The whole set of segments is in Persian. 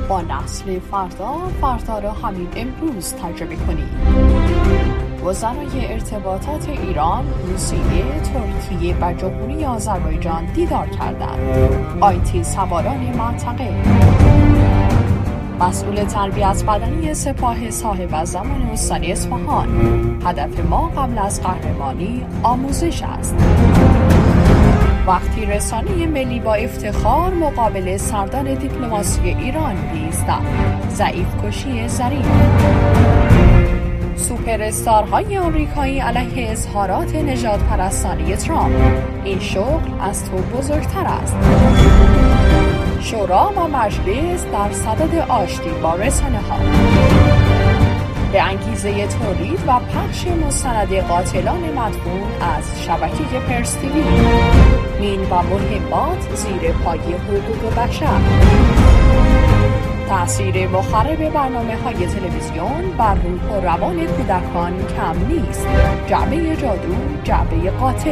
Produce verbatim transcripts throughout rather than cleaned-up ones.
با نسل فردا فردا را همین امروز تجربه کنید. وزرای ارتباطات ایران، روسیه، ترکیه و جمهوری آذربایجان دیدار کردند. آیتی سواران منطقه. مسئول تربیت بدنی سپاه صاحب زمان استانی اصفهان: هدف ما قبل از قهرمانی آموزش است. وقتی رسانه ملی با افتخار مقابل سردار دیپلماسی ایران ایستاد. ضعیف کشی ظریف. سوپر استارهای آمریکایی علیه اظهارات نژاد پرستانی ترامپ: این شغل از تو بزرگتر است. شورا و مجلس در صدد آشتی با رسانه ها. به انگیزه تولید و پخش مستند قاتلان مدفون از شبکه پرس تیوی. مین و مهمات زیر پای حقوق بشر. تأثیر مخرب برنامه های تلویزیون بر روح و روان کودکان کم نیست. جعبه جادو، جعبه قاتل.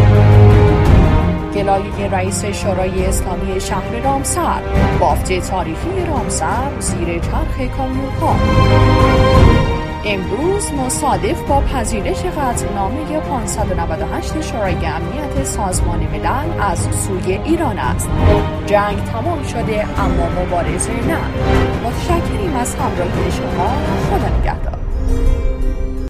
گلایه رئیس شورای اسلامی شهر رامسر: بافت تاریخی رامسر زیر چرخ کامیون‌ها. امروز مصادف با پذیرش قطعنامه پانصد و نود و هشت شورای امنیت سازمان ملل از سوی ایران است. جنگ تمام شده اما مبارزه نه. متشکریم از همراهی شما. خدا نگهدار.